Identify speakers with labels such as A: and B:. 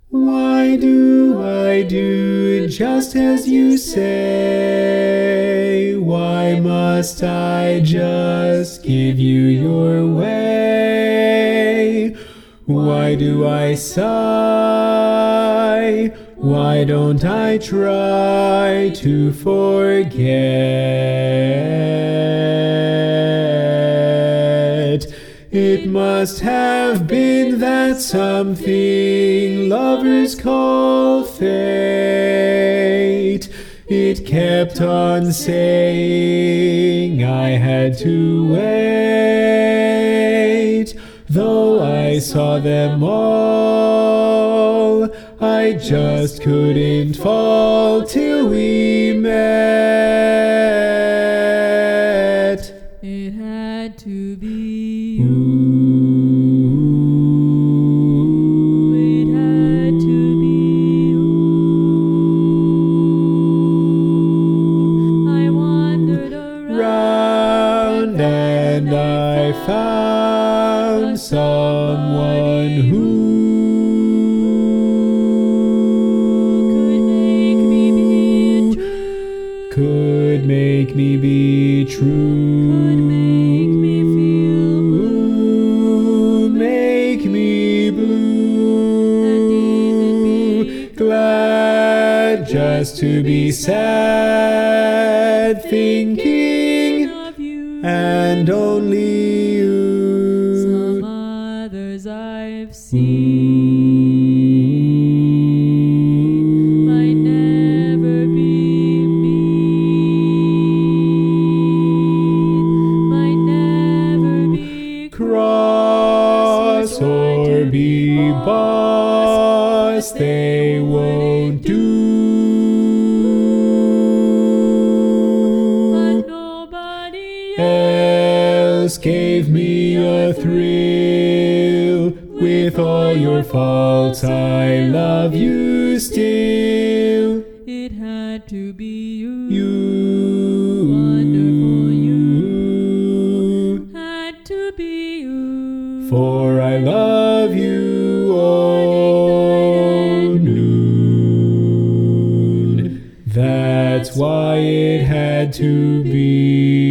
A: Why do I do just as you say? Why must I just give you your way? Why do I sigh? Why don't I try to forget? It must have been that something lovers call fate. It kept on saying I had to wait. Though I saw them all, I just couldn't fall till we met.
B: It had to be you. It had to be you. I wandered around
A: And I found someone who
B: could make me be true.
A: could make me be true,
B: Could make me feel blue.
A: make me blue,
B: And even be
A: glad just to be sad, thinking
B: of you.
A: and only you.
B: Some others I've seen might never be mean, might never be
A: Cross or be boss, they won't do.
B: but nobody
A: Else gave me a thrill. With all your faults, I love you still.
B: It had to be you.
A: Wonderful
B: you. Had to be you.
A: For I love you, oh noon. That's why it had to be